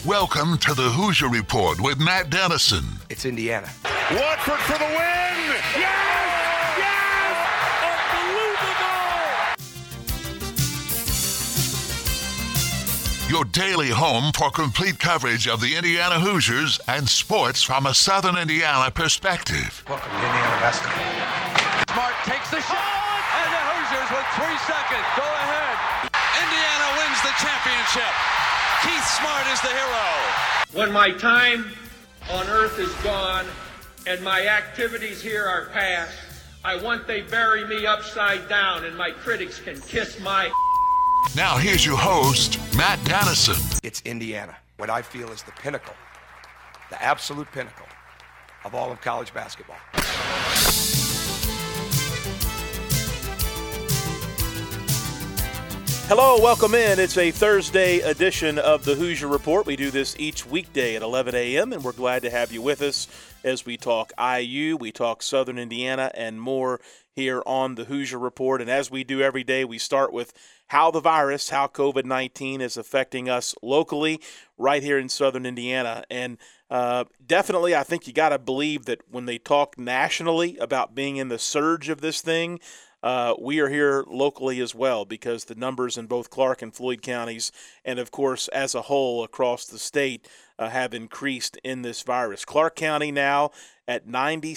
Welcome to the Hoosier Report with Matt Dennison. It's Indiana. Watford for the win! Yes! Yes! Unbelievable! Your daily home for complete coverage of the Indiana Hoosiers and sports from a Southern Indiana perspective. Welcome to Indiana basketball. Smart takes the shot, and the Hoosiers with 3 seconds go ahead. Indiana wins the championship. Keith Smart is the hero. When my time on earth is gone and my activities here are past, I want they bury me upside down and my critics can kiss my... Now here's your host, Matt Dennison. It's Indiana, what I feel is the pinnacle, the absolute pinnacle of all of college basketball. Hello, welcome in. It's a Thursday edition of the Hoosier Report. We do this each weekday at 11 a.m., and we're glad to have you with us as we talk IU, we talk Southern Indiana, and more here on the Hoosier Report. And as we do every day, we start with how the virus, how COVID-19 is affecting us locally right here in Southern Indiana. And definitely, I think you got to believe that when they talk nationally about being in the surge of this thing, we are here locally as well, because the numbers in both Clark and Floyd counties, and of course as a whole across the state, have increased in this virus. Clark County now at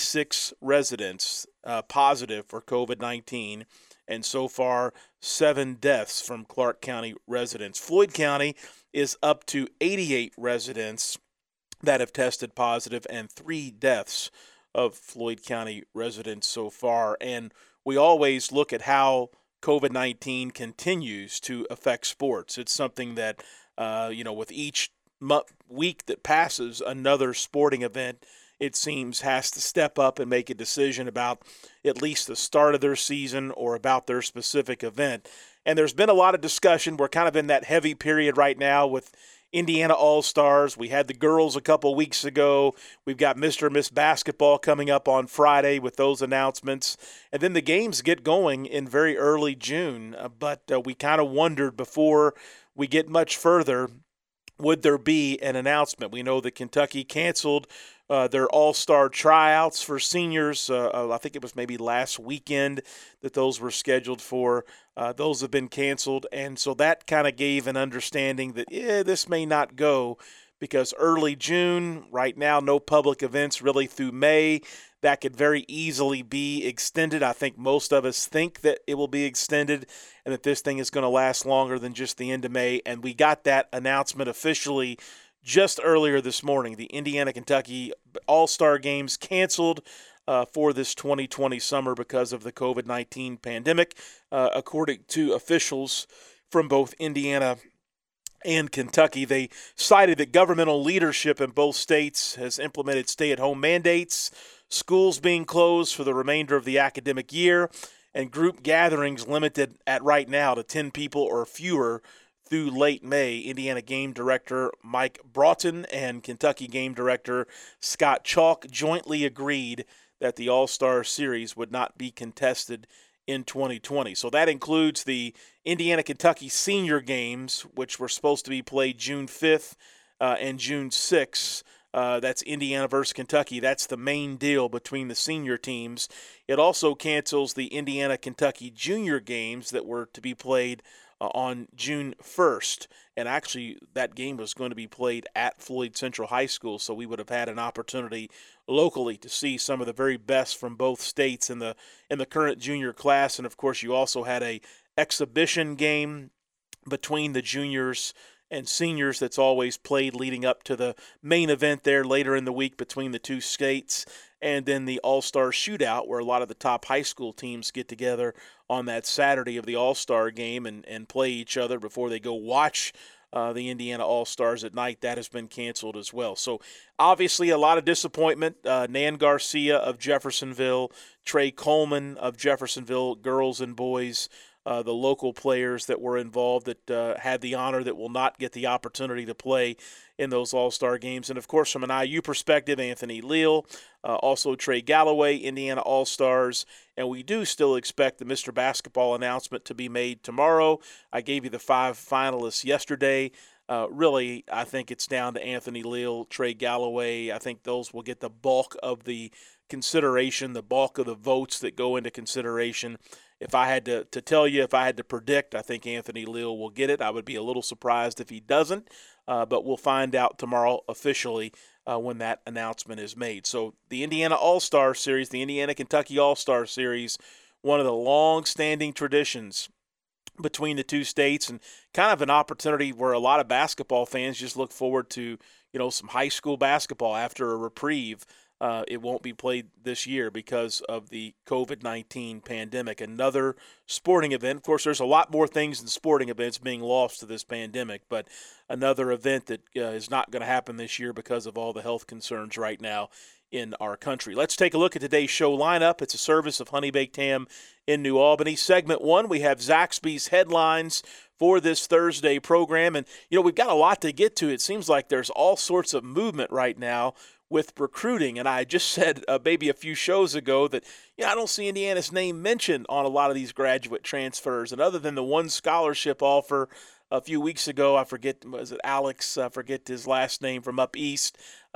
96 residents positive for COVID-19, and so far 7 deaths from Clark County residents. Floyd County is up to 88 residents that have tested positive, and 3 deaths of Floyd County residents so far. And we always look at how COVID-19 continues to affect sports. It's something that, with each week that passes, another sporting event, it seems, has to step up and make a decision about at least the start of their season or about their specific event. And there's been a lot of discussion. We're kind of in that heavy period right now with Indiana All-Stars. We had the girls a couple weeks ago. We've got Mr. and Miss Basketball coming up on Friday with those announcements. And then the games get going in very early June. But we kind of wondered before we get much further, would there be an announcement? We know that Kentucky canceled their all-star tryouts for seniors. I think it was maybe last weekend that those were scheduled for. Those have been canceled, and so that kind of gave an understanding that this may not go, because early June, right now, no public events really through May. That could very easily be extended. I think most of us think that it will be extended and that this thing is going to last longer than just the end of May. And we got that announcement officially just earlier this morning. The Indiana-Kentucky All-Star Games canceled for this 2020 summer because of the COVID-19 pandemic, according to officials from both Indiana and Kentucky. They cited that governmental leadership in both states has implemented stay-at-home mandates, schools being closed for the remainder of the academic year, and group gatherings limited at right now to 10 people or fewer through late May. Indiana Game Director Mike Broughton and Kentucky Game Director Scott Chalk jointly agreed that the All-Star Series would not be contested in 2020. So that includes the Indiana-Kentucky Senior Games, which were supposed to be played June 5th and June 6th. That's Indiana versus Kentucky. That's the main deal between the senior teams. It also cancels the Indiana-Kentucky Junior Games that were to be played on June 1st. And actually, that game was going to be played at Floyd Central High School, so we would have had an opportunity locally to see some of the very best from both states in the current junior class. And, of course, you also had a exhibition game between the juniors and seniors that's always played leading up to the main event there later in the week between the two states, and then the All-Star Shootout, where a lot of the top high school teams get together on that Saturday of the All-Star game and play each other before they go watch the Indiana All-Stars at night. That has been canceled as well. So obviously a lot of disappointment. Nan Garcia of Jeffersonville, Trey Coleman of Jeffersonville, girls and boys, the local players that were involved that had the honor that will not get the opportunity to play in those All-Star games. And, of course, from an IU perspective, Anthony Leal, also Trey Galloway, Indiana All-Stars. And we do still expect the Mr. Basketball announcement to be made tomorrow. I gave you the 5 finalists yesterday. Really, I think it's down to Anthony Leal, Trey Galloway. I think those will get the bulk of the consideration, the bulk of the votes that go into consideration. If I had to tell you, if I had to predict, I think Anthony Leal will get it. I would be a little surprised if he doesn't, but we'll find out tomorrow officially when that announcement is made. So the Indiana All-Star Series, the Indiana-Kentucky All-Star Series, one of the long-standing traditions between the two states, and kind of an opportunity where a lot of basketball fans just look forward to, some high school basketball after a reprieve. It won't be played this year because of the COVID-19 pandemic. Another sporting event. Of course, there's a lot more things than sporting events being lost to this pandemic, but another event that is not going to happen this year because of all the health concerns right now in our country. Let's take a look at today's show lineup. It's a service of Honey Baked Ham in New Albany. Segment 1, we have Zaxby's headlines for this Thursday program. And, we've got a lot to get to. It seems like there's all sorts of movement right now with recruiting. And I just said maybe a few shows ago that, I don't see Indiana's name mentioned on a lot of these graduate transfers. And other than the one scholarship offer a few weeks ago, I forget, was it Alex? I forget his last name, from up east.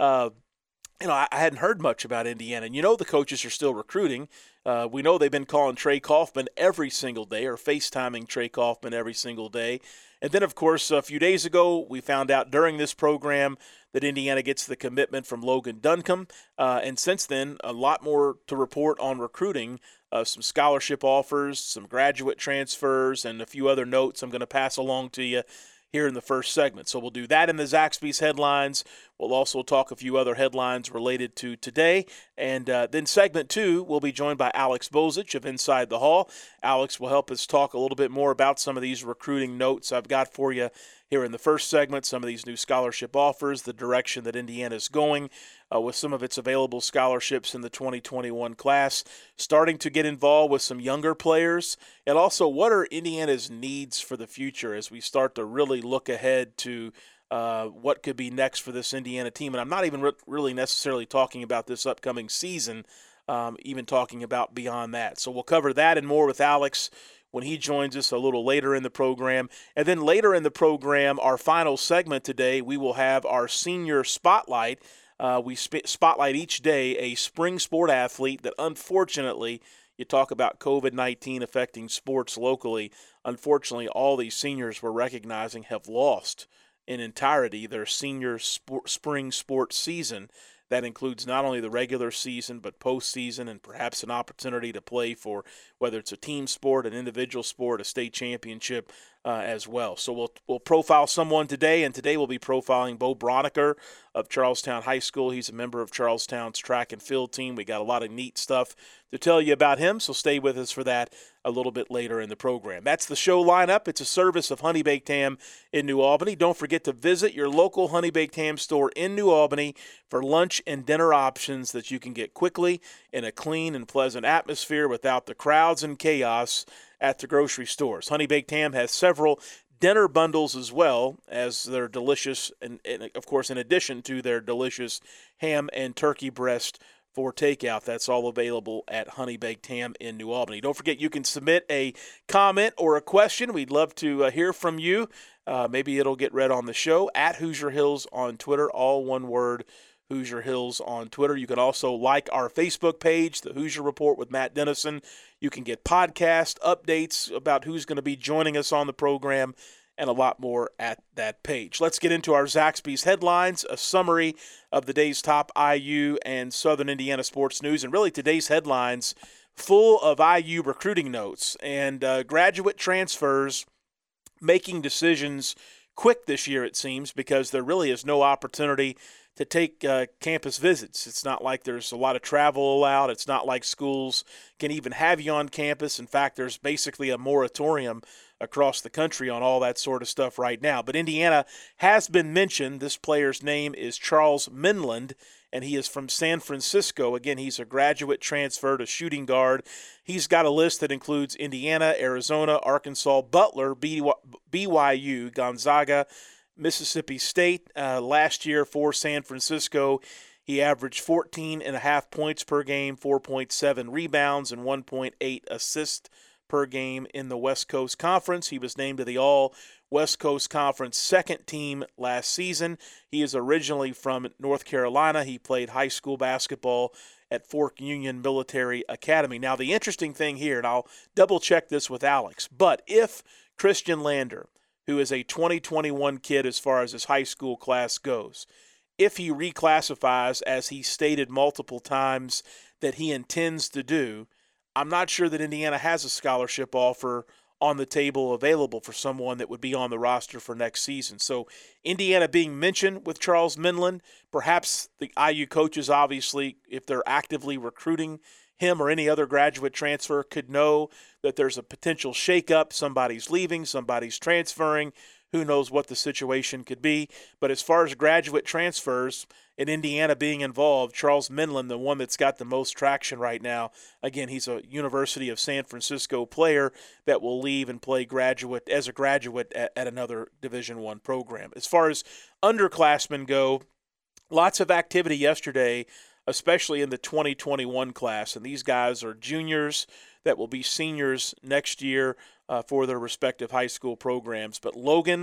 I hadn't heard much about Indiana. And the coaches are still recruiting. We know they've been calling Trey Kaufman every single day, or FaceTiming Trey Kaufman every single day. And then, of course, a few days ago, we found out during this program that Indiana gets the commitment from Logan Duncombe. And since then, a lot more to report on recruiting, some scholarship offers, some graduate transfers, and a few other notes I'm going to pass along to you here in the first segment. So we'll do that in the Zaxby's headlines. We'll also talk a few other headlines related to today. And then segment 2, we'll be joined by Alex Bozich of Inside the Hall. Alex will help us talk a little bit more about some of these recruiting notes I've got for you here in the first segment, some of these new scholarship offers, the direction that Indiana is going with some of its available scholarships in the 2021 class, starting to get involved with some younger players, and also what are Indiana's needs for the future as we start to really look ahead to what could be next for this Indiana team. And I'm not even really necessarily talking about this upcoming season, even talking about beyond that. So we'll cover that and more with Alex when he joins us a little later in the program. And then later in the program, our final segment today, we will have our senior spotlight. We spotlight each day a spring sport athlete that, unfortunately, you talk about COVID-19 affecting sports locally. Unfortunately, all these seniors we're recognizing have lost in entirety their senior spring sports season. That includes not only the regular season, but postseason, and perhaps an opportunity to play for whether it's a team sport, an individual sport, a state championship as well. So we'll profile someone today, and today we'll be profiling Bo Broniker of Charlestown High School. He's a member of Charlestown's track and field team. We got a lot of neat stuff to tell you about him, so stay with us for that a little bit later in the program. That's the show lineup. It's a service of Honey Baked Ham in New Albany. Don't forget to visit your local Honey Baked Ham store in New Albany for lunch and dinner options that you can get quickly in a clean and pleasant atmosphere without the crowds and chaos at the grocery stores. Honey Baked Ham has several dinner bundles as well as their delicious, and of course, in addition to their delicious ham and turkey breast for takeout. That's all available at Honey Baked Ham in New Albany. Don't forget, you can submit a comment or a question. We'd love to hear from you. Maybe it'll get read on the show at Hoosier Hills on Twitter, all one word, Hoosier Hills on Twitter. You can also like our Facebook page, The Hoosier Report with Matt Dennison. You can get podcast updates about who's going to be joining us on the program and a lot more at that page. Let's get into our Zaxby's headlines, a summary of the day's top IU and Southern Indiana sports news, and really today's headlines full of IU recruiting notes and graduate transfers making decisions quick this year, it seems, because there really is no opportunity to take campus visits. It's not like there's a lot of travel allowed. It's not like schools can even have you on campus. In fact, there's basically a moratorium across the country on all that sort of stuff right now. But Indiana has been mentioned. This player's name is Charles Minland, and he is from San Francisco. Again, he's a graduate transfer to shooting guard. He's got a list that includes Indiana, Arizona, Arkansas, Butler, BYU, Gonzaga, Mississippi State. Last year for San Francisco, he averaged 14.5 points per game, 4.7 rebounds, and 1.8 assists per game in the West Coast Conference. He was named to the All-West Coast Conference second team last season. He is originally from North Carolina. He played high school basketball at Fork Union Military Academy. Now, the interesting thing here, and I'll double-check this with Alex, but if Christian Lander, who is a 2021 kid as far as his high school class goes, if he reclassifies, as he stated multiple times that he intends to do, I'm not sure that Indiana has a scholarship offer on the table available for someone that would be on the roster for next season. So Indiana being mentioned with Charles Minlend, perhaps the IU coaches, obviously, if they're actively recruiting him or any other graduate transfer, could know that there's a potential shakeup. Somebody's leaving, somebody's transferring. Who knows what the situation could be. But as far as graduate transfers and Indiana being involved, Charles Minlend, the one that's got the most traction right now, again, he's a University of San Francisco player that will leave and play as a graduate at another Division I program. As far as underclassmen go, lots of activity yesterday, especially in the 2021 class. And these guys are juniors that will be seniors next year for their respective high school programs. But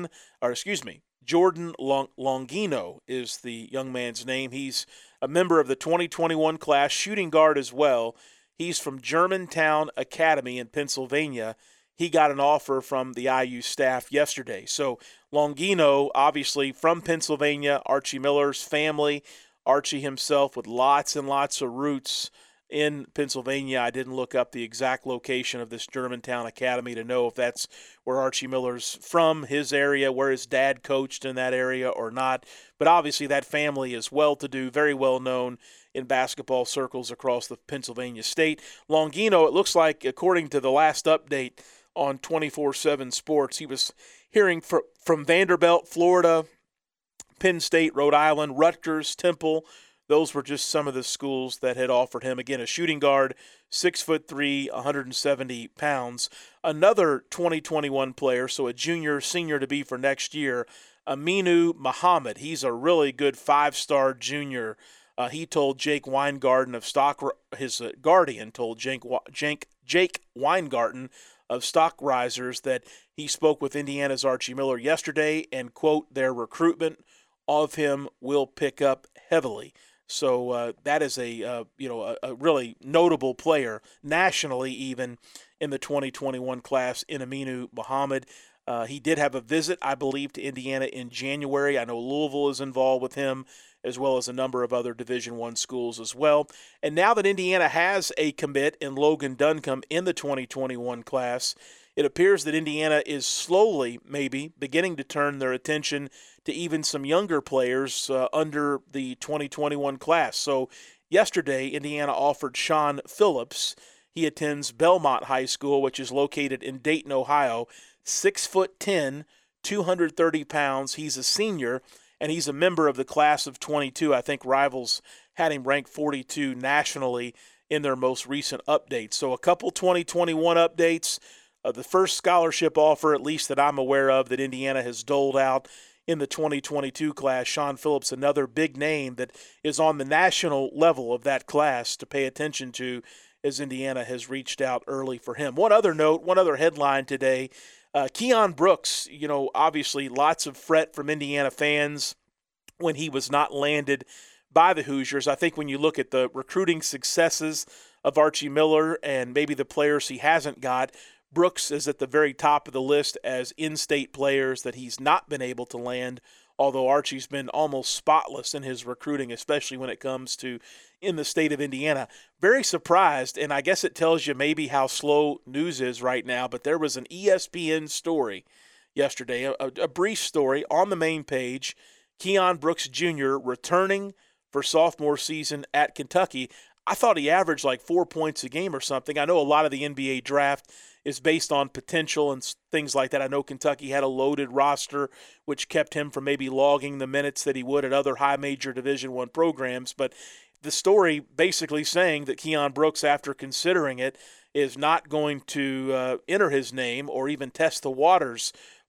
Jordan Longino is the young man's name. He's a member of the 2021 class, shooting guard as well. He's from Germantown Academy in Pennsylvania. He got an offer from the IU staff yesterday. So Longino, obviously from Pennsylvania, Archie Miller's family, Archie himself with lots and lots of roots in Pennsylvania. I didn't look up the exact location of this Germantown Academy to know if that's where Archie Miller's from, his area, where his dad coached in that area or not. But obviously that family is well-to-do, very well-known in basketball circles across the Pennsylvania state. Longino, it looks like, according to the last update on 24/7 Sports, he was hearing from Vanderbilt, Florida, Penn State, Rhode Island, Rutgers, Temple. Those were just some of the schools that had offered him. Again, a shooting guard, 6'3", 170 pounds. Another 2021 player, so a senior to be for next year, Aminu Muhammad. He's a really good 5-star junior. He told Jake Weingarten of his guardian told Jake Weingarten of Stock Risers that he spoke with Indiana's Archie Miller yesterday and, quote, their recruitment of him will pick up heavily. So that is a really notable player nationally, even in the 2021 class, in Aminu Muhammad. He did have a visit, I believe, to Indiana in January. I know Louisville is involved with him, as well as a number of other Division I schools as well. And now that Indiana has a commit in Logan Duncombe in the 2021 class, it appears that Indiana is slowly, maybe, beginning to turn their attention to even some younger players under the 2021 class. So yesterday, Indiana offered Sean Phillips. He attends Belmont High School, which is located in Dayton, Ohio. 6'10", 230 pounds. He's a senior, and he's a member of the class of 22. I think Rivals had him ranked 42 nationally in their most recent updates. So a couple 2021 updates. The first scholarship offer, at least that I'm aware of, that Indiana has doled out in the 2022 class. Sean Phillips, another big name that is on the national level of that class to pay attention to, as Indiana has reached out early for him. One other note, one other headline today, Keon Brooks, obviously lots of fret from Indiana fans when he was not landed by the Hoosiers. I think when you look at the recruiting successes of Archie Miller and maybe the players he hasn't got, Brooks is at the very top of the list as in-state players that he's not been able to land, although Archie's been almost spotless in his recruiting, especially when it comes to in the state of Indiana. Very surprised, and I guess it tells you maybe how slow news is right now, but there was an ESPN story yesterday, a brief story on the main page, Keon Brooks Jr. returning for sophomore season at Kentucky. I thought he averaged like 4 points a game or something. I know a lot of the NBA draft is based on potential and things like that. I know Kentucky had a loaded roster, which kept him from maybe logging the minutes that he would at other high major Division I programs. But the story basically saying that Keon Brooks, after considering it, is not going to enter his name or even test the waters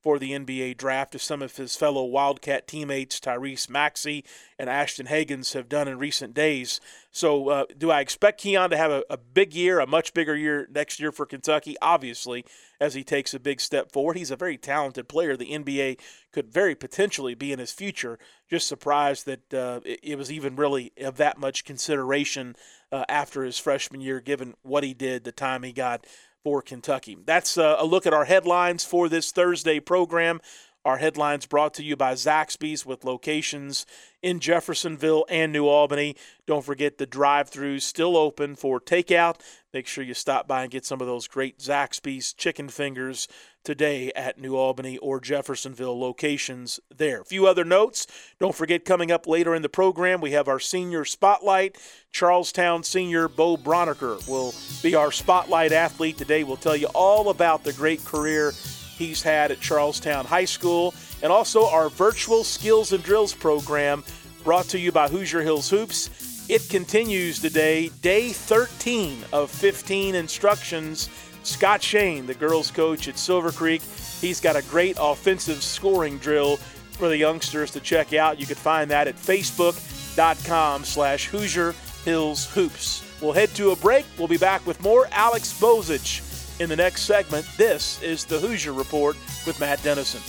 for the NBA draft, as some of his fellow Wildcat teammates, Tyrese Maxey and Ashton Hagans, have done in recent days. So do I expect Keon to have a big year, a much bigger year next year for Kentucky? Obviously, as he takes a big step forward. He's a very talented player. The NBA could very potentially be in his future. Just surprised that it was even really of that much consideration after his freshman year, given what he did, the time he got for Kentucky. That's a look at our headlines for this Thursday program. Our headlines brought to you by Zaxby's, with locations in Jeffersonville and New Albany. Don't forget the drive-thrus still open for takeout. Make sure you stop by and get some of those great Zaxby's chicken fingers today at New Albany or Jeffersonville locations there. A few other notes. Don't forget, coming up later in the program, we have our senior spotlight. Charlestown senior Bo Broniker will be our spotlight athlete today. We'll tell you all about the great career he's had at Charlestown High School, and also our virtual skills and drills program brought to you by Hoosier Hills Hoops. It continues today, day 13 of 15 instructions. Scott Shane, the girls coach at Silver Creek, he's got a great offensive scoring drill for the youngsters to check out. You can find that at facebook.com/Hoosier Hills Hoops. We'll head to a break. We'll be back with more Alex Bozich in the next segment. This is the Hoosier Report with Matt Dennison.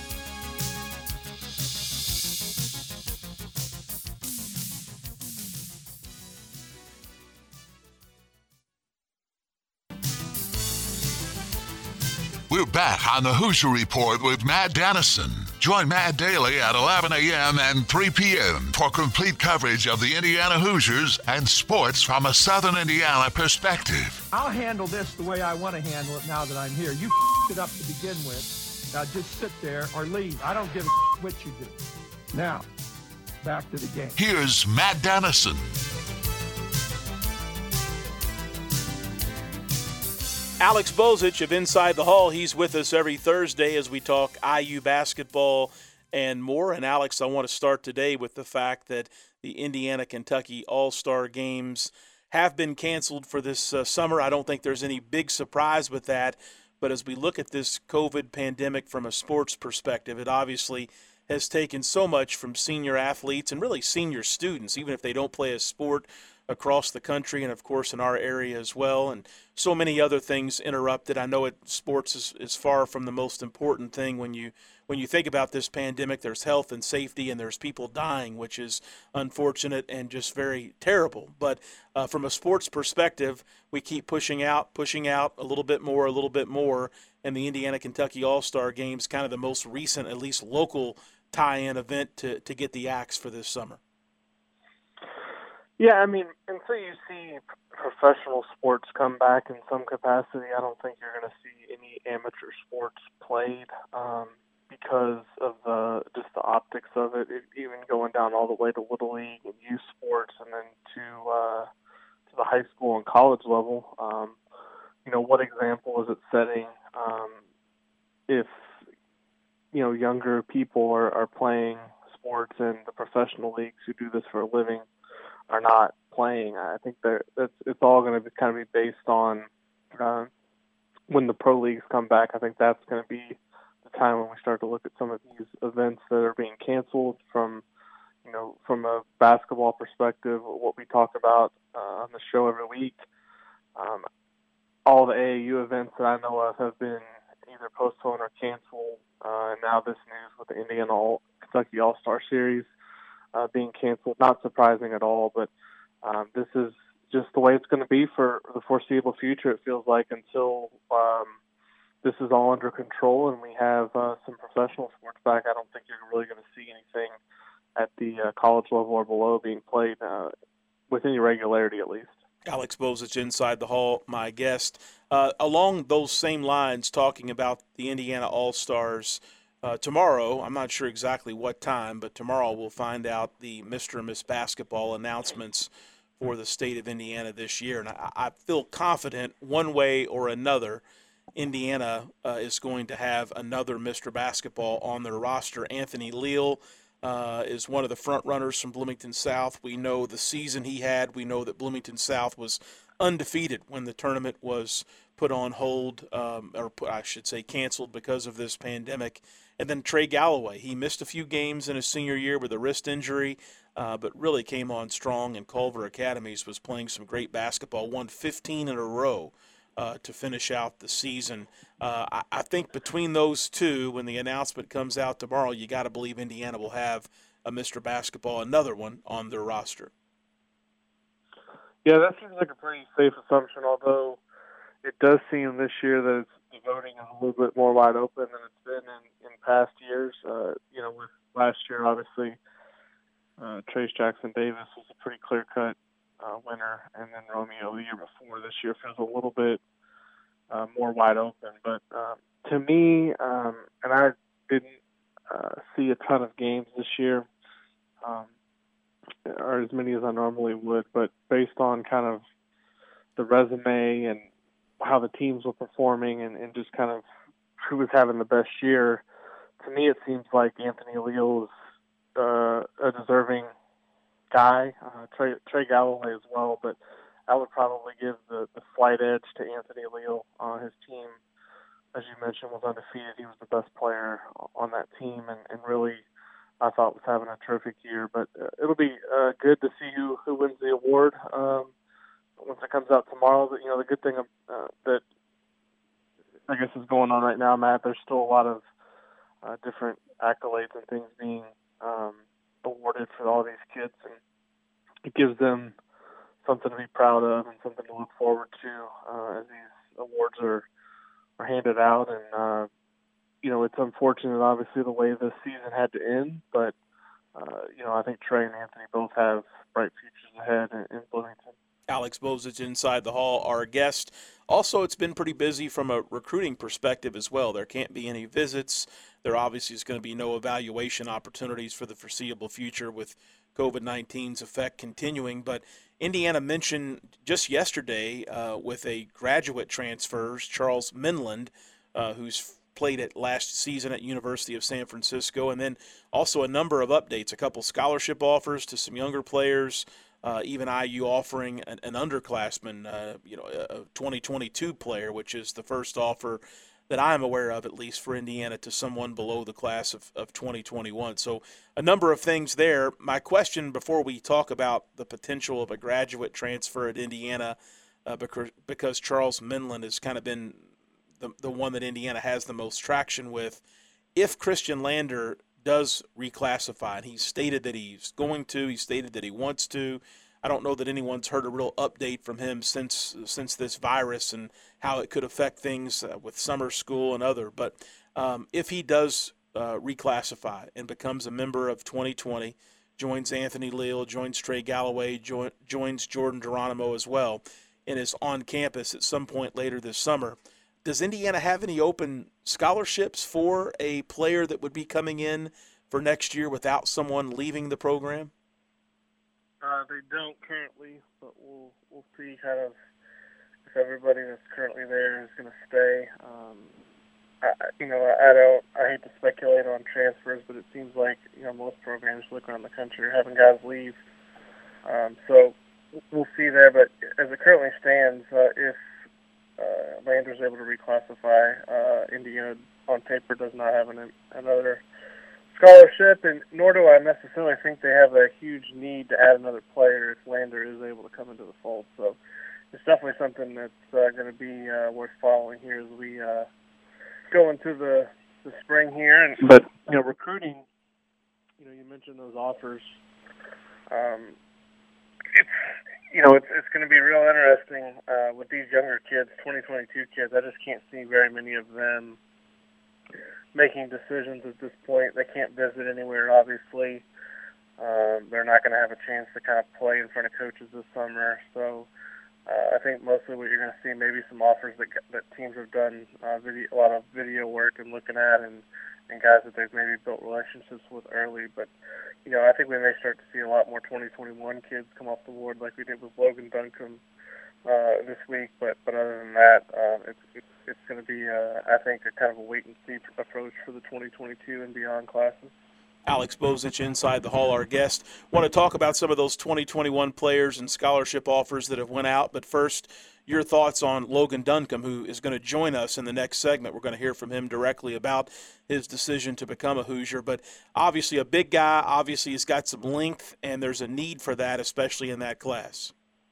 We're back on the Hoosier Report with Matt Dennison. Join Matt daily at 11 a.m. and 3 p.m. for complete coverage of the Indiana Hoosiers and sports from a Southern Indiana perspective. I'll handle this the way I want to handle it now that I'm here. You it up to begin with. Now just sit there or leave. I don't give a what you do. Now, back to the game. Here's Matt Dennison. Alex Bozich of Inside the Hall, he's with us every Thursday as we talk IU basketball and more. And Alex, I want to start today with the fact that the Indiana-Kentucky All-Star Games have been canceled for this summer. I don't think there's any big surprise with that. But as we look at this COVID pandemic from a sports perspective, it obviously has taken so much from senior athletes and really senior students, even if they don't play a sport, across the country and, of course, in our area as well. And so many other things interrupted. I know sports is far from the most important thing when you think about this pandemic. There's health and safety, and there's people dying, which is unfortunate and just very terrible. But from a sports perspective, we keep pushing out a little bit more, and the Indiana-Kentucky All-Star Games, kind of the most recent, at least local tie-in event to get the axe for this summer. Yeah, I mean, until you see professional sports come back in some capacity, I don't think you're going to see any amateur sports played because of just the optics of it, even going down all the way to Little League and youth sports and then to the high school and college level. What example is it setting if, younger people are playing sports in the professional leagues who do this for a living are not playing? I think it's all going to kind of be based on when the pro leagues come back. I think that's going to be the time when we start to look at some of these events that are being canceled from a basketball perspective, what we talk about on the show every week. All the AAU events that I know of have been either postponed or canceled. And now this news with the Indiana-Kentucky All-Star Series being canceled, not surprising at all, but this is just the way it's going to be for the foreseeable future, it feels like, until this is all under control and we have some professional sports back. I don't think you're really going to see anything at the college level or below being played with any regularity, at least. Alex Bozich, Inside the Hall, my guest. Along those same lines, talking about the Indiana All-Stars, tomorrow, I'm not sure exactly what time, but tomorrow we'll find out the Mr. and Miss Basketball announcements for the state of Indiana this year. And I feel confident one way or another Indiana is going to have another Mr. Basketball on their roster. Anthony Leal is one of the front runners from Bloomington South. We know the season he had. We know that Bloomington South was undefeated when the tournament was put on hold, I should say canceled because of this pandemic. And then Trey Galloway, he missed a few games in his senior year with a wrist injury, but really came on strong, and Culver Academies was playing some great basketball, won 15 in a row to finish out the season. I think between those two, when the announcement comes out tomorrow, you got to believe Indiana will have a Mr. Basketball, another one, on their roster. Yeah, that seems like a pretty safe assumption, although it does seem this year that the voting is a little bit more wide open than it's been in past years. With last year, obviously, Trace Jackson Davis was a pretty clear-cut winner, and then Romeo the year before. This year feels a little bit more wide open. But to me, and I didn't see a ton of games this year, or as many as I normally would, but based on kind of the resume and how the teams were performing and just kind of who was having the best year, to me it seems like Anthony Leal is a deserving guy. Trey Galloway as well, but I would probably give the slight edge to Anthony Leal. His team, as you mentioned, was undefeated. He was the best player on that team, and really I thought was having a terrific year. But it'll be good to see who wins the award once it comes out tomorrow. But, the good thing that I guess is going on right now, Matt, there's still a lot of different accolades and things being awarded for all these kids, and it gives them something to be proud of and something to look forward to as these awards are handed out. And it's unfortunate, obviously, the way this season had to end, but I think Trey and Anthony both have bright futures ahead in Bloomington. Alex Bozich inside the hall, our guest. Also, it's been pretty busy from a recruiting perspective as well. There can't be any visits. There obviously is going to be no evaluation opportunities for the foreseeable future with COVID-19's effect continuing. But Indiana mentioned just yesterday with a graduate transfers, Charles Minland, who's played it last season at University of San Francisco, and then also a number of updates, a couple scholarship offers to some younger players, even IU offering an underclassman, a 2022 player, which is the first offer that I'm aware of, at least for Indiana, to someone below the class of 2021. So a number of things there. My question before we talk about the potential of a graduate transfer at Indiana, because Charles Minland has kind of been the one that Indiana has the most traction with, if Christian Lander does reclassify, and he's stated that he's going to, he stated that he wants to. I don't know that anyone's heard a real update from him since this virus and how it could affect things with summer school and other. But if he does reclassify and becomes a member of 2020, joins Anthony Leal, joins Trey Galloway, joins Jordan Geronimo as well, and is on campus at some point later this summer, does Indiana have any open scholarships for a player that would be coming in for next year without someone leaving the program? They don't currently, but we'll see kind of if everybody that's currently there is going to stay. I hate to speculate on transfers, but it seems like most programs look around the country are having guys leave. So we'll see there. But as it currently stands, if Lander's able to reclassify, Indiana on paper does not have another scholarship, and nor do I necessarily think they have a huge need to add another player if Lander is able to come into the fold. So it's definitely something that's going to be worth following here as we go into the spring here. But recruiting, you mentioned those offers. It's going to be real interesting with these younger kids, 2022 kids. I just can't see very many of them making decisions at this point. They can't visit anywhere, obviously. They're not going to have a chance to kind of play in front of coaches this summer. So I think mostly what you're going to see, maybe some offers that teams have done a lot of video work and looking at, and guys that they've maybe built relationships with early. But, I think we may start to see a lot more 2021 kids come off the board like we did with Logan Duncombe this week. But other than that, it's going to be, I think, a kind of a wait-and-see approach for the 2022 and beyond classes. Alex Bozich inside the hall, our guest. Want to talk about some of those 2021 players and scholarship offers that have went out. But first, your thoughts on Logan Duncombe, who is going to join us in the next segment. We're going to hear from him directly about his decision to become a Hoosier. But obviously a big guy. Obviously he's got some length, and there's a need for that, especially in that class.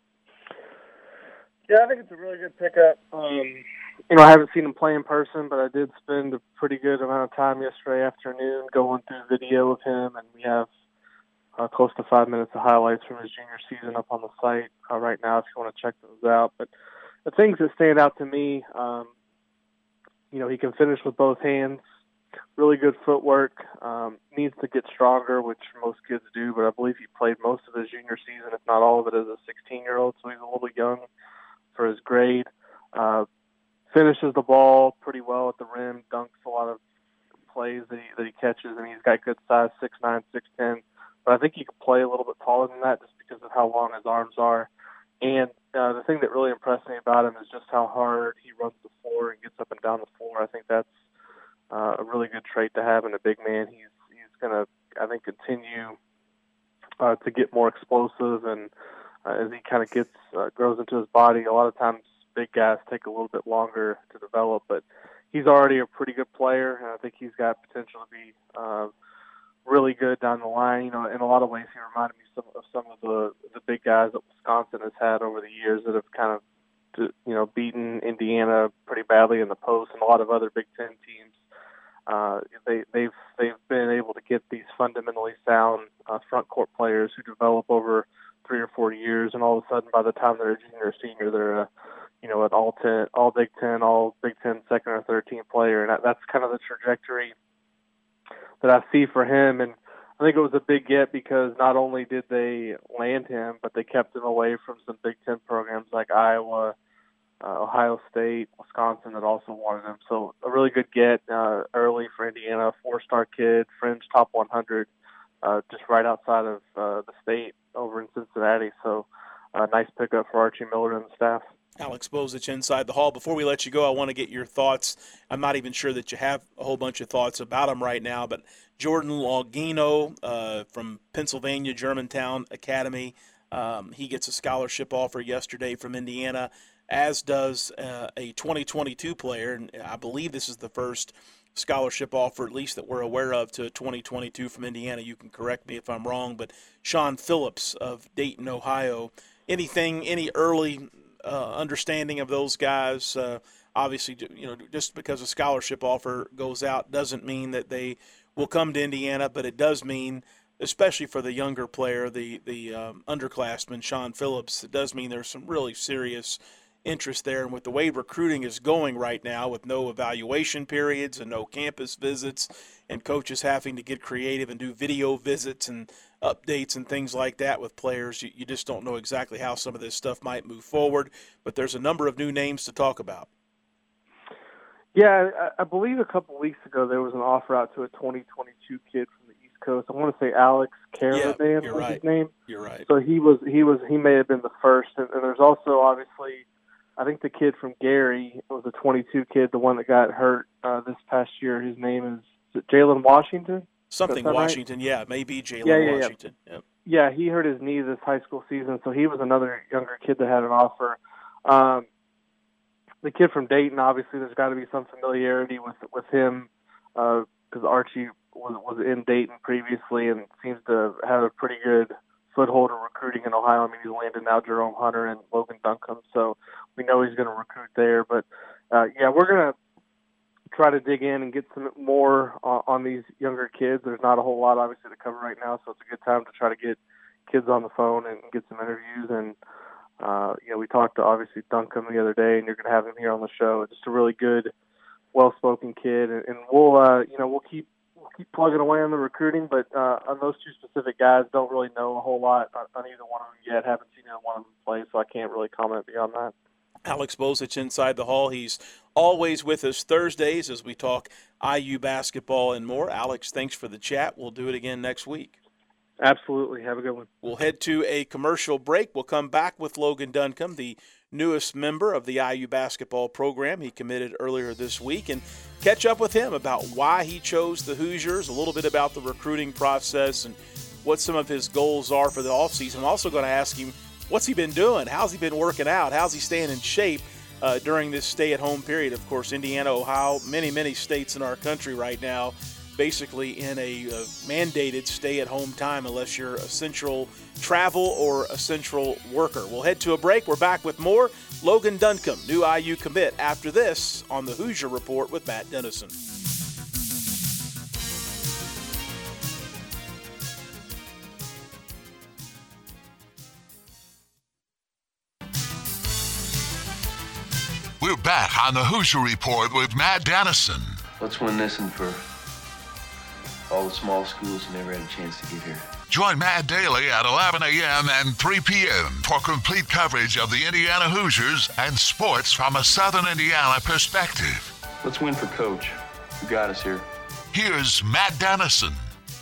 Yeah, I think it's a really good pickup. I haven't seen him play in person, but I did spend a pretty good amount of time yesterday afternoon going through video of him, and we have close to 5 minutes of highlights from his junior season up on the site right now if you want to check those out. But the things that stand out to me, he can finish with both hands, really good footwork, needs to get stronger, which most kids do, but I believe he played most of his junior season, if not all of it, as a 16-year-old, so he's a little young for his grade. Finishes the ball pretty well at the rim, dunks a lot of plays that he catches, and he's got good size, 6'9", 6'10". But I think he could play a little bit taller than that just because of how long his arms are. And the thing that really impressed me about him is just how hard he runs the floor and gets up and down the floor. I think that's a really good trait to have in a big man. He's going to, I think, continue to get more explosive, and as he kind of grows into his body, a lot of times big guys take a little bit longer to develop, but he's already a pretty good player, and I think he's got potential to be really good down the line. In a lot of ways, he reminded me of some of the big guys that Wisconsin has had over the years that have kind of, beaten Indiana pretty badly in the post, and a lot of other Big Ten teams. They've been able to get these fundamentally sound front court players who develop over 3 or 4 years, and all of a sudden, by the time they're a junior or senior, they're an all Big Ten second or third team player, and that's kind of the trajectory that I see for him. And I think it was a big get because not only did they land him, but they kept him away from some Big Ten programs like Iowa, Ohio State, Wisconsin that also wanted him. So a really good get early for Indiana, 4-star kid, fringe top 100, just right outside of the state over in Cincinnati. So a nice pickup for Archie Miller and the staff. Alex Bozich inside the hall. Before we let you go, I want to get your thoughts. I'm not even sure that you have a whole bunch of thoughts about him right now, but Jordan Longino from Pennsylvania Germantown Academy, he gets a scholarship offer yesterday from Indiana, as does a 2022 player, and I believe this is the first scholarship offer, at least that we're aware of, to 2022 from Indiana. You can correct me if I'm wrong, but Sean Phillips of Dayton, Ohio. Any early understanding of those guys? Obviously, just because a scholarship offer goes out doesn't mean that they will come to Indiana, but it does mean, especially for the younger player, the underclassman, Sean Phillips, it does mean there's some really serious interest there. And with the way recruiting is going right now, with no evaluation periods and no campus visits, and coaches having to get creative and do video visits and updates and things like that with players, you just don't know exactly how some of this stuff might move forward. But there's a number of new names to talk about. Yeah, I believe a couple weeks ago there was an offer out to a 2022 kid from the East Coast. I want to say Alex Caravan was his name. You're right. So he may have been the first. And there's also, obviously, I think the kid from Gary was a 22 kid, the one that got hurt this past year. His name is Jalen Washington? Something Washington, right? Yeah, maybe Jalen Washington. Yeah. Yeah, he hurt his knee this high school season, so he was another younger kid that had an offer. The kid from Dayton, obviously, there's got to be some familiarity with him because Archie was in Dayton previously and seems to have a pretty good foothold in recruiting in Ohio. I mean, he's landed now Jerome Hunter and Logan Duncombe, so we know he's going to recruit there. But, we're going to try to dig in and get some more on these younger kids. There's not a whole lot, obviously, to cover right now, so it's a good time to try to get kids on the phone and get some interviews. And, we talked to, obviously, Duncombe the other day, and you're going to have him here on the show. Just a really good, well-spoken kid. And we'll keep plugging away on the recruiting, but on those two specific guys, don't really know a whole lot on either one of them yet. Haven't seen either one of them play, so I can't really comment beyond that. Alex Bozich inside the hall. He's always with us Thursdays as we talk IU basketball and more. Alex, thanks for the chat. We'll do it again next week. Absolutely. Have a good one. We'll head to a commercial break. We'll come back with Logan Duncombe, the newest member of the IU basketball program. He committed earlier this week, and catch up with him about why he chose the Hoosiers, a little bit about the recruiting process, and what some of his goals are for the offseason. I'm also going to ask him what's he been doing? How's he been working out? How's he staying in shape during this stay-at-home period? Of course, Indiana, Ohio, many states in our country right now basically in a mandated stay-at-home time unless you're essential travel or essential worker. We'll head to a break. We're back with more. Logan Duncombe, new IU commit, after this on the Hoosier Report with Matt Dennison. We're back on the Hoosier Report with Matt Dennison. Let's win this one for all the small schools who never had a chance to get here. Join Matt Daly at 11 a.m. and 3 p.m. for complete coverage of the Indiana Hoosiers and sports from a Southern Indiana perspective. Let's win for Coach, who got us here. Here's Matt Dennison.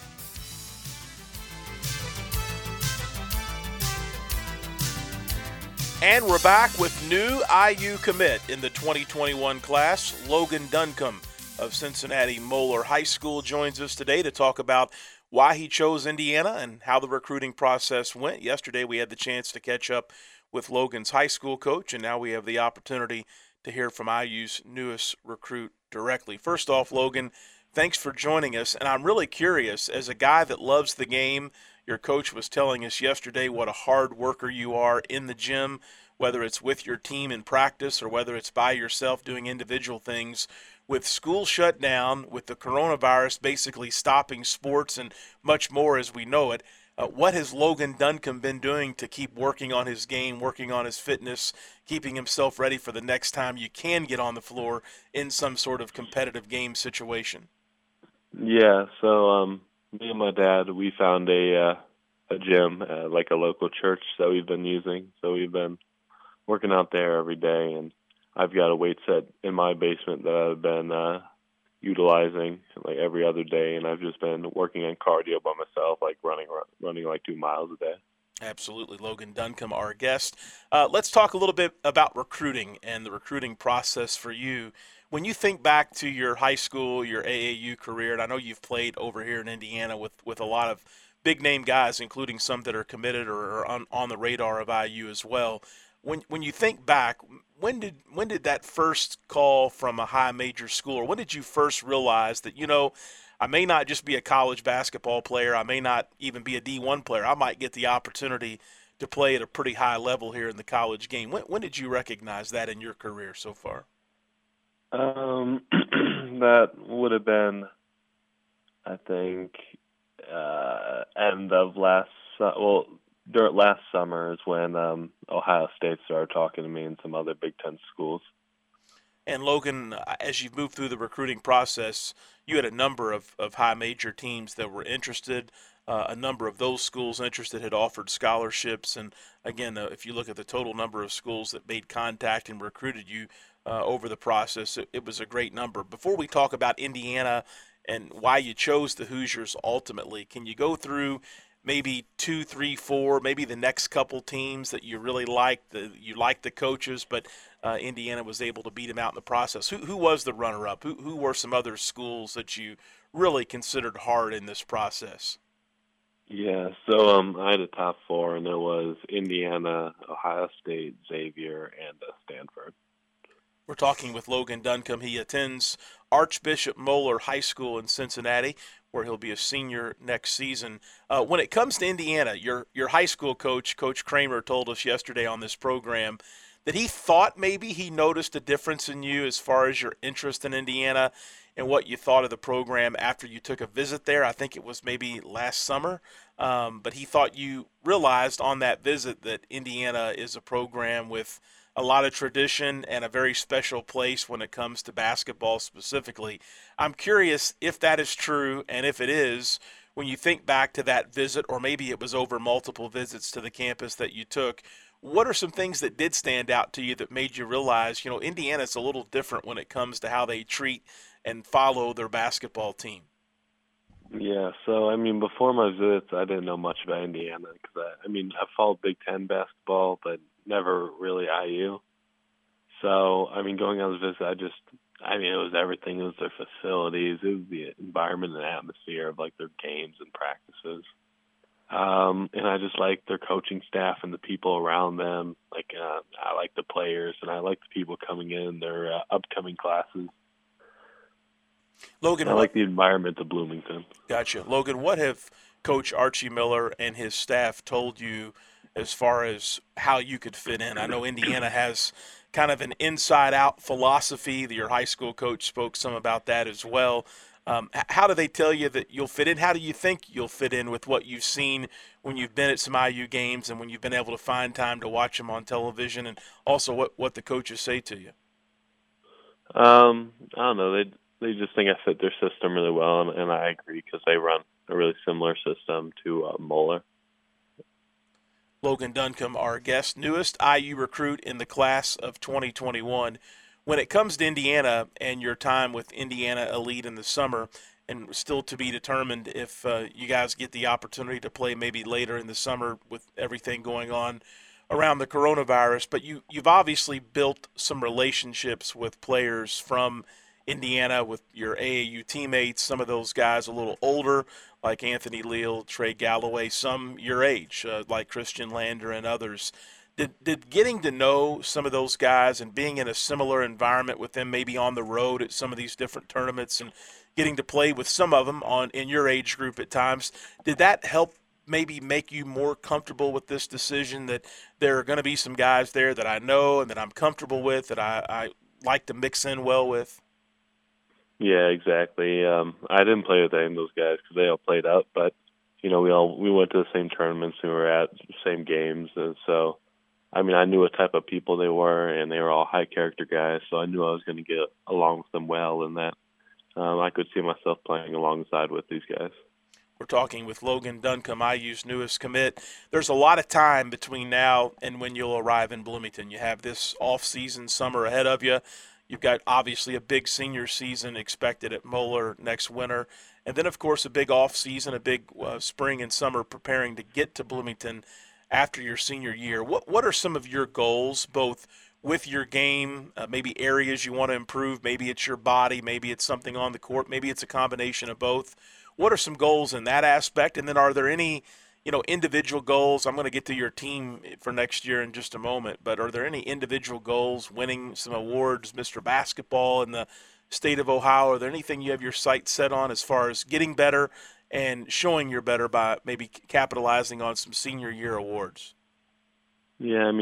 And we're back with new IU commit in the 2021 class. Logan Duncombe of Cincinnati Moeller High School joins us today to talk about why he chose Indiana and how the recruiting process went. Yesterday we had the chance to catch up with Logan's high school coach, and now we have the opportunity to hear from IU's newest recruit directly. First off, Logan, thanks for joining us, and I'm really curious, as a guy that loves the game, your coach was telling us yesterday what a hard worker you are in the gym, whether it's with your team in practice or whether it's by yourself doing individual things. With school shut down, with the coronavirus basically stopping sports and much more as we know it, what has Logan Duncombe been doing to keep working on his game, working on his fitness, keeping himself ready for the next time you can get on the floor in some sort of competitive game situation? Yeah, so me and my dad, we found a gym, like a local church that we've been using. So we've been working out there every day, and I've got a weight set in my basement that I've been utilizing like every other day, and I've just been working on cardio by myself, like running like 2 miles a day. Absolutely. Logan Duncombe, our guest. Let's talk a little bit about recruiting and the recruiting process for you. When you think back to your high school, your AAU career, and I know you've played over here in Indiana with a lot of big-name guys, including some that are committed or are on the radar of IU as well. When you think back, when did that first call from a high major school, or when did you first realize that, I may not just be a college basketball player, I may not even be a D1 player, I might get the opportunity to play at a pretty high level here in the college game? When did you recognize that in your career so far? That would have been, I think, end of last summer is when Ohio State started talking to me and some other Big Ten schools. And Logan, as you've moved through the recruiting process, you had a number of high major teams that were interested. A number of those schools interested had offered scholarships. And again, if you look at the total number of schools that made contact and recruited you over the process, it was a great number. Before we talk about Indiana and why you chose the Hoosiers ultimately, can you go through maybe 2, 3, 4, maybe the next couple teams that you really liked? You liked the coaches, but Indiana was able to beat them out in the process. Who was the runner-up? Who were some other schools that you really considered hard in this process? Yeah, so I had a top 4, and there was Indiana, Ohio State, Xavier, and Stanford. We're talking with Logan Duncombe. He attends Archbishop Moeller High School in Cincinnati, where he'll be a senior next season. When it comes to Indiana, your high school coach, Coach Kramer, told us yesterday on this program that he thought maybe he noticed a difference in you as far as your interest in Indiana and what you thought of the program after you took a visit there. I think it was maybe last summer, but he thought you realized on that visit that Indiana is a program with a lot of tradition and a very special place when it comes to basketball specifically. I'm curious if that is true, and if it is, when you think back to that visit, or maybe it was over multiple visits to the campus that you took, what are some things that did stand out to you that made you realize, Indiana's a little different when it comes to how they treat and follow their basketball team? Yeah, so, before my visits, I didn't know much about Indiana because, I followed Big Ten basketball, but never really IU. So, going on this visit, it was everything. It was their facilities. It was the environment and atmosphere of, their games and practices. And I just like their coaching staff and the people around them. I like the players, and I like the people coming in, their upcoming classes. Logan, I like the environment of Bloomington. Gotcha. Logan, what have Coach Archie Miller and his staff told you as far as how you could fit in? I know Indiana has kind of an inside-out philosophy. Your high school coach spoke some about that as well. How do they tell you that you'll fit in? How do you think you'll fit in with what you've seen when you've been at some IU games and when you've been able to find time to watch them on television, and also what the coaches say to you? I don't know. They just think I fit their system really well, and I agree because they run a really similar system to Moeller. Logan Duncombe, our guest, newest IU recruit in the class of 2021. When it comes to Indiana and your time with Indiana Elite in the summer, and still to be determined if you guys get the opportunity to play maybe later in the summer with everything going on around the coronavirus, but you've obviously built some relationships with players from Indiana, with your AAU teammates, some of those guys a little older, like Anthony Leal, Trey Galloway, some your age, like Christian Lander and others. Did getting to know some of those guys and being in a similar environment with them, maybe on the road at some of these different tournaments and getting to play with some of them in your age group at times, did that help maybe make you more comfortable with this decision that there are going to be some guys there that I know and that I'm comfortable with, that I like to mix in well with? Yeah, exactly. I didn't play with any of those guys because they all played up, but we went to the same tournaments, we were at the same games, and so I knew what type of people they were, and they were all high character guys, so I knew I was going to get along with them well, and that I could see myself playing alongside with these guys. We're talking with Logan Duncombe, IU's newest commit. There's a lot of time between now and when you'll arrive in Bloomington. You have this off-season summer ahead of you. You've got obviously a big senior season expected at Moeller next winter. And then, of course, a big off-season, a big spring and summer preparing to get to Bloomington after your senior year. What are some of your goals, both with your game, maybe areas you want to improve? Maybe it's your body, maybe it's something on the court, maybe it's a combination of both. What are some goals in that aspect? And then are there any individual goals? I'm going to get to your team for next year in just a moment, but are there any individual goals, winning some awards, Mr. Basketball in the state of Ohio? Are there anything you have your sights set on as far as getting better and showing you're better by maybe capitalizing on some senior year awards? Yeah,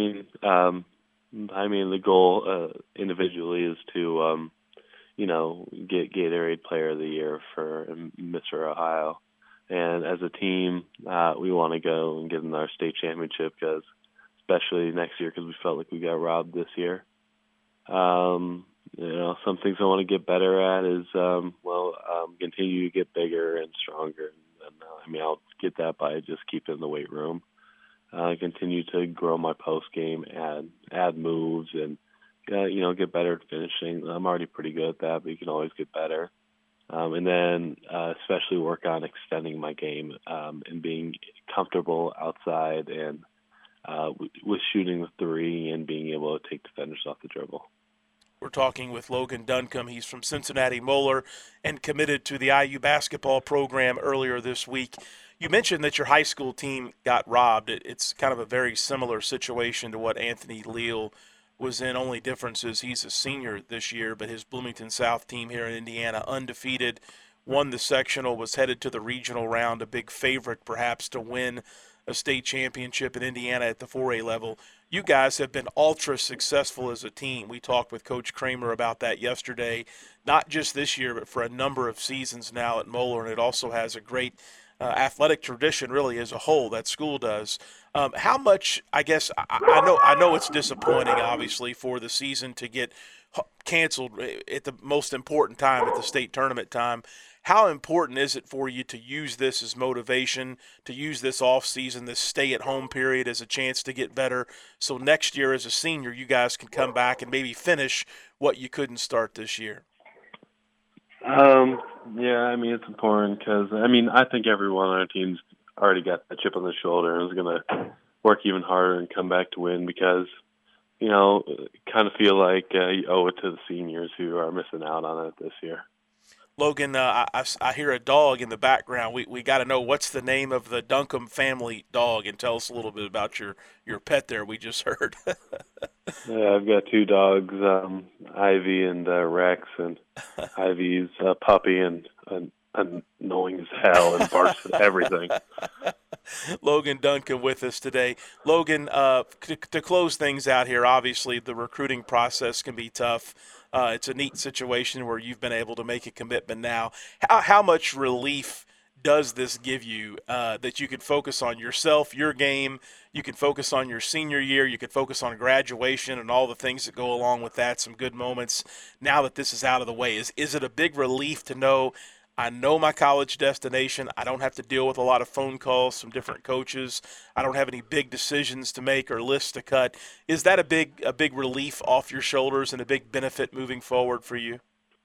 the goal individually is to, get Gatorade Player of the Year for Mr. Ohio. And as a team, we want to go and get in our state championship, especially next year, because we felt like we got robbed this year. Some things I want to get better at is, continue to get bigger and stronger. And I'll get that by just keeping in the weight room. Continue to grow my post game, add moves, and get better at finishing. I'm already pretty good at that, but you can always get better. And then especially work on extending my game and being comfortable outside and with shooting the three and being able to take defenders off the dribble. We're talking with Logan Duncombe. He's from Cincinnati Moeller and committed to the IU basketball program earlier this week. You mentioned that your high school team got robbed. It's kind of a very similar situation to what Anthony Leal was in. Only difference is he's a senior this year, but his Bloomington South team here in Indiana, undefeated, won the sectional, was headed to the regional round, a big favorite perhaps to win a state championship in Indiana at the 4A level. You guys have been ultra successful as a team. We talked with Coach Kramer about that yesterday, not just this year, but for a number of seasons now at Moeller, and it also has a great athletic tradition really as a whole, that school does. How much, I guess, I know it's disappointing, obviously, for the season to get canceled at the most important time, at the state tournament time. How important is it for you to use this as motivation, to use this off season, this stay-at-home period as a chance to get better, so next year as a senior you guys can come back and maybe finish what you couldn't start this year? It's important because, I think everyone on our team's already got that chip on their shoulder and is going to work even harder and come back to win because, kind of feel like you owe it to the seniors who are missing out on it this year. Logan, I hear a dog in the background. We got to know what's the name of the Duncombe family dog, and tell us a little bit about your pet there we just heard. Yeah, I've got two dogs, Ivy and Rex, and Ivy's a puppy and annoying as hell and barks at everything. Logan Duncombe with us today. Logan, to close things out here, obviously the recruiting process can be tough. It's a neat situation where you've been able to make a commitment now. How much relief does this give you that you can focus on yourself, your game, you can focus on your senior year, you can focus on graduation and all the things that go along with that, some good moments now that this is out of the way? Is it a big relief to know I know my college destination. I don't have to deal with a lot of phone calls from different coaches. I don't have any big decisions to make or lists to cut. Is that a big relief off your shoulders and a big benefit moving forward for you?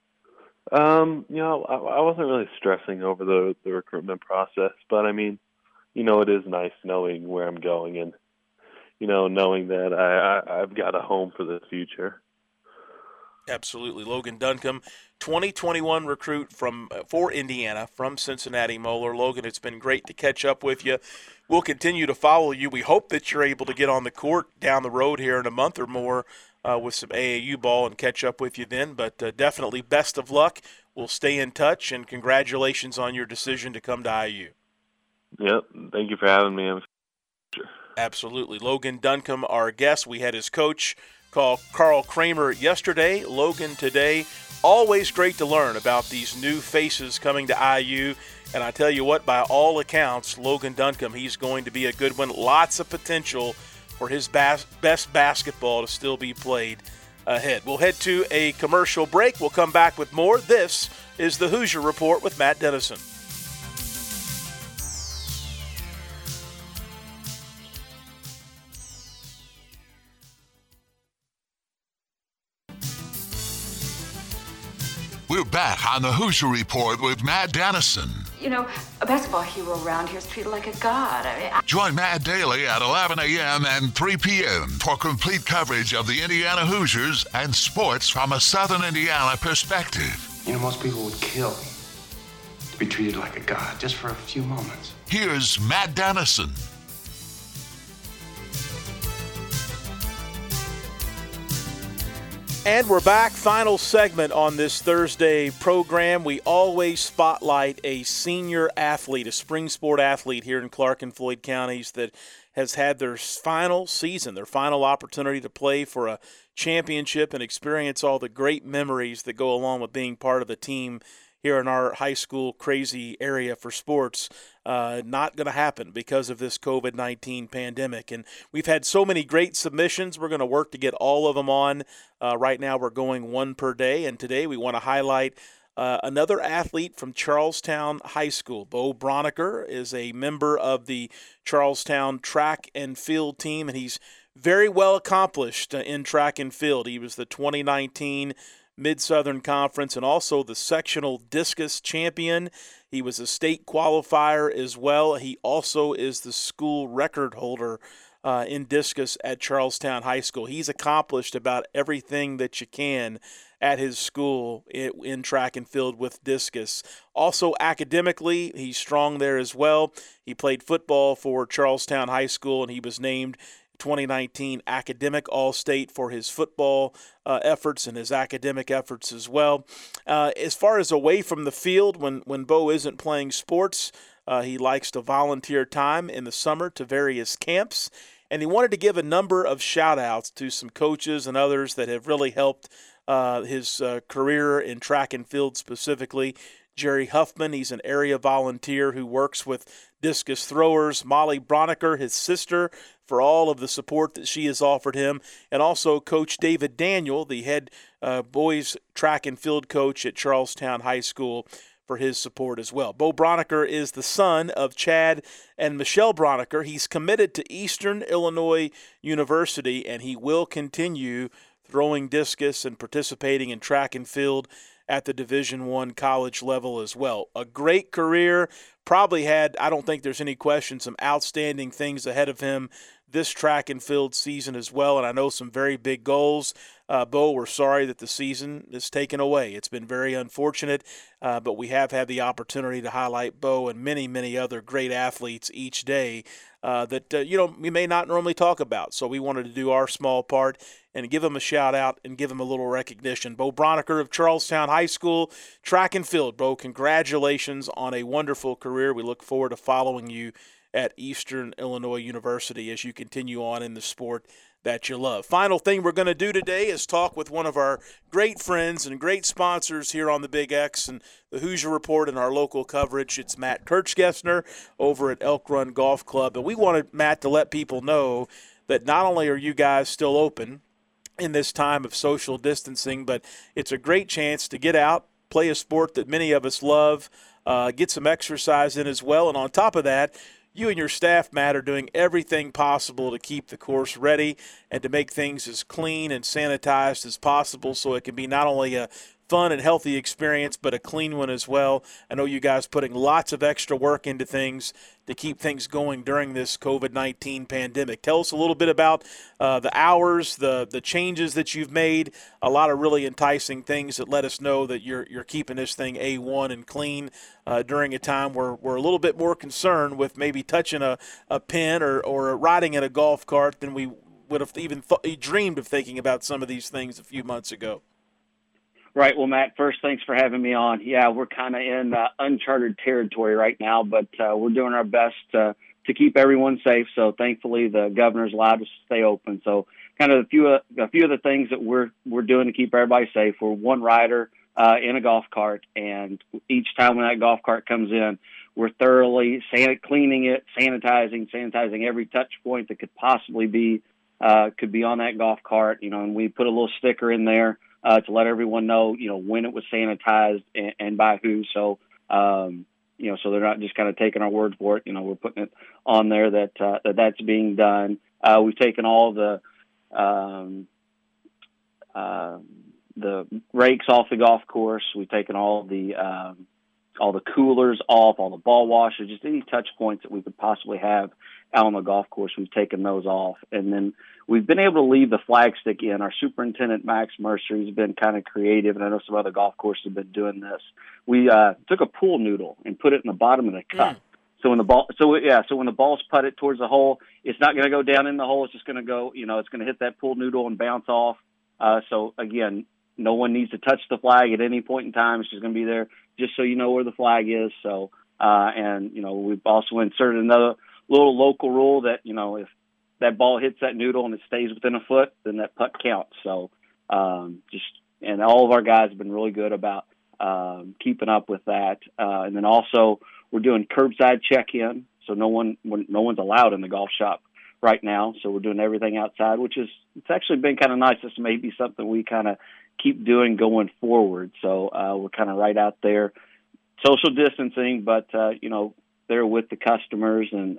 I wasn't really stressing over the recruitment process, but I mean, it is nice knowing where I'm going and, knowing that I've got a home for the future. Absolutely. Logan Duncombe, 2021 recruit for Indiana from Cincinnati Moeller. Logan, it's been great to catch up with you. We'll continue to follow you. We hope that you're able to get on the court down the road here in a month or more with some AAU ball and catch up with you then. But definitely best of luck. We'll stay in touch, and congratulations on your decision to come to IU. Yep. Thank you for having me. Absolutely. Logan Duncombe, our guest. We had his coach, Carl Kramer, yesterday, Logan today. Always great to learn about these new faces coming to IU. And I tell you what, by all accounts, Logan Duncombe, he's going to be a good one. Lots of potential for his best basketball to still be played ahead. We'll head to a commercial break. We'll come back with more. This is the Hoosier Report with Matt Dennison. We're back on the Hoosier Report with Matt Dennison. A basketball hero around here is treated like a god. Join Matt daily at 11 a.m. and 3 p.m. for complete coverage of the Indiana Hoosiers and sports from a Southern Indiana perspective. Most people would kill to be treated like a god just for a few moments. Here's Matt Dennison. And we're back. Final segment on this Thursday program. We always spotlight a senior athlete, a spring sport athlete here in Clark and Floyd counties that has had their final season, their final opportunity to play for a championship and experience all the great memories that go along with being part of the team here in our high school crazy area for sports. Not going to happen because of this COVID-19 pandemic. And we've had so many great submissions. We're going to work to get all of them on. Right now we're going one per day. And today we want to highlight another athlete from Charlestown High School. Bo Broniker is a member of the Charlestown track and field team, and he's very well accomplished in track and field. He was the 2019 Mid-Southern Conference and also the sectional discus champion. He was a state qualifier as well. He also is the school record holder in discus at Charlestown High School. He's accomplished about everything that you can at his school in track and field with discus. Also academically, he's strong there as well. He played football for Charlestown High School, and he was named 2019 Academic All-State for his football efforts and his academic efforts as well. As far as away from the field, when Bo isn't playing sports, he likes to volunteer time in the summer to various camps. And he wanted to give a number of shout-outs to some coaches and others that have really helped his career in track and field specifically. Jerry Huffman, he's an area volunteer who works with discus throwers. Molly Broniker, his sister, for all of the support that she has offered him. And also Coach David Daniel, the head boys track and field coach at Charlestown High School, for his support as well. Bo Broniker is the son of Chad and Michelle Broniker. He's committed to Eastern Illinois University, and he will continue throwing discus and participating in track and field at the Division I college level as well. A great career, probably had, I don't think there's any question, some outstanding things ahead of him this track and field season as well, and I know some very big goals. Bo, we're sorry that the season is taken away. It's been very unfortunate, but we have had the opportunity to highlight Bo and many, many other great athletes each day that we may not normally talk about. So we wanted to do our small part and give them a shout-out and give them a little recognition. Bo Broniker of Charlestown High School, track and field. Bo, congratulations on a wonderful career. We look forward to following you at Eastern Illinois University as you continue on in the sport that you love. Final thing we're going to do today is talk with one of our great friends and great sponsors here on the Big X and the Hoosier Report and our local coverage. It's Matt Kirchgessner over at Elk Run Golf Club. And we wanted Matt to let people know that not only are you guys still open in this time of social distancing, but it's a great chance to get out, play a sport that many of us love, get some exercise in as well. And on top of that, you and your staff, Matt, are doing everything possible to keep the course ready and to make things as clean and sanitized as possible so it can be not only a fun and healthy experience, but a clean one as well. I know you guys putting lots of extra work into things to keep things going during this COVID-19 pandemic. Tell us a little bit about the hours, the changes that you've made, a lot of really enticing things that let us know that you're keeping this thing A1 and clean during a time where we're a little bit more concerned with maybe touching a pin or riding in a golf cart than we would have even dreamed of thinking about some of these things a few months ago. Right. Well, Matt, first, thanks for having me on. Yeah, we're kind of in uncharted territory right now, but we're doing our best to keep everyone safe. So thankfully, the governor's allowed us to stay open. So kind of a few of the things that we're doing to keep everybody safe. We're one rider in a golf cart, and each time when that golf cart comes in, we're thoroughly cleaning it, sanitizing every touch point that could possibly be on that golf cart. And we put a little sticker in there to let everyone know, when it was sanitized and by who. So, so they're not just kind of taking our word for it. We're putting it on there that's being done. We've taken all the rakes off the golf course. We've taken all the coolers off, all the ball washers, just any touch points that we could possibly have out on the golf course. We've taken those off. And then we've been able to leave the flagstick in. Our superintendent, Max Mercer, has been kind of creative, and I know some other golf courses have been doing this. We took a pool noodle and put it in the bottom of the cup. So when the ball's putted towards the hole, it's not going to go down in the hole. It's just going to go, it's going to hit that pool noodle and bounce off. So again, no one needs to touch the flag at any point in time. It's just going to be there just so you know where the flag is. So, we've also inserted another little local rule that, if that ball hits that noodle and it stays within a foot, then that putt counts. So, and all of our guys have been really good about keeping up with that. And then also we're doing curbside check-in. So no one's allowed in the golf shop right now. So we're doing everything outside, it's actually been kind of nice. This may be something we kind of keep doing going forward. So we're kind of right out there, social distancing, but, they're with the customers and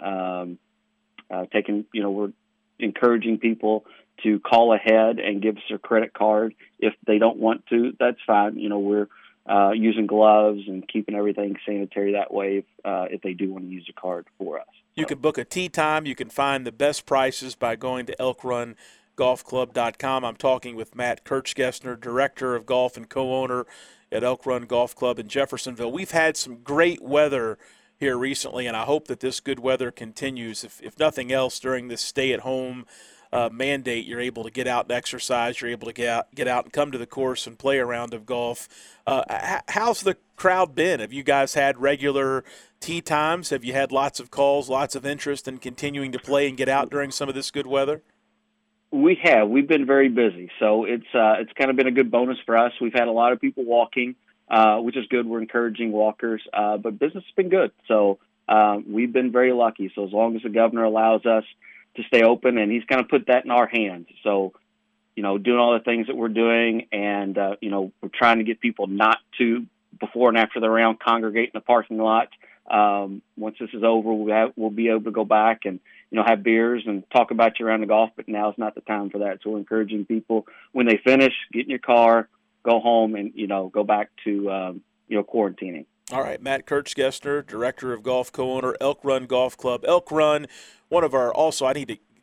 we're encouraging people to call ahead and give us their credit card. If they don't want to, that's fine. We're using gloves and keeping everything sanitary that way if they do want to use a card for us. You can book a tee time. You can find the best prices by going to elkrungolfclub.com. I'm talking with Matt Kirchgessner, Director of Golf and co-owner at Elk Run Golf Club in Jeffersonville. We've had some great weather here recently, and I hope that this good weather continues. If nothing else, during this stay-at-home mandate, you're able to get out and exercise. You're able to get out and come to the course and play a round of golf. How's the crowd been? Have you guys had regular tee times? Have you had lots of calls, lots of interest in continuing to play and get out during some of this good weather? We have. We've been very busy, so it's kind of been a good bonus for us. We've had a lot of people walking, which is good. We're encouraging walkers, but business has been good. So we've been very lucky. So as long as the governor allows us to stay open, and he's kind of put that in our hands. So, doing all the things that we're doing, and, we're trying to get people not to, before and after the round, congregate in the parking lot. Once this is over, we'll be able to go back and, have beers and talk about you around the golf, but now is not the time for that. So we're encouraging people, when they finish, get in your car, go home, and, go back to, quarantining. All right, Matt Kirchgessner, Director of Golf, co-owner, Elk Run Golf Club. Elk Run, one of our, also I need to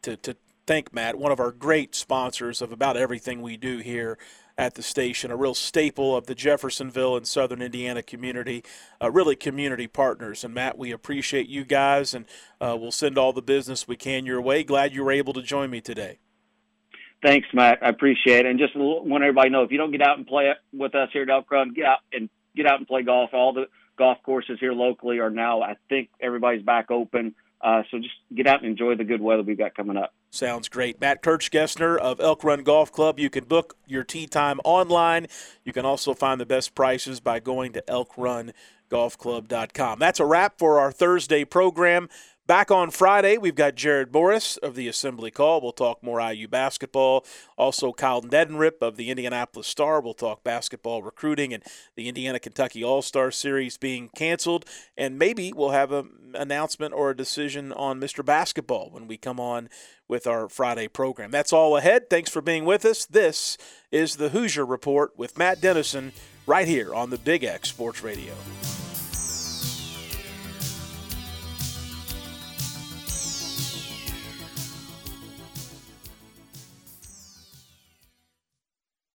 to thank Matt, one of our great sponsors of about everything we do here at the station, a real staple of the Jeffersonville and Southern Indiana community, really community partners. And, Matt, we appreciate you guys, and we'll send all the business we can your way. Glad you were able to join me today. Thanks, Matt. I appreciate it. And just want everybody to know, if you don't get out and play with us here at Elk Run, get out and play golf. All the golf courses here locally are now, I think everybody's back open. So just get out and enjoy the good weather we've got coming up. Sounds great. Matt Kirchgessner of Elk Run Golf Club. You can book your tee time online. You can also find the best prices by going to elkrungolfclub.com. That's a wrap for our Thursday program. Back on Friday, we've got Jared Morris of the Assembly Call. We'll talk more IU basketball. Also, Kyle Nedenrip of the Indianapolis Star. We'll talk basketball recruiting and the Indiana-Kentucky All-Star Series being canceled. And maybe we'll have an announcement or a decision on Mr. Basketball when we come on with our Friday program. That's all ahead. Thanks for being with us. This is the Hoosier Report with Matt Dennison right here on the Big X Sports Radio.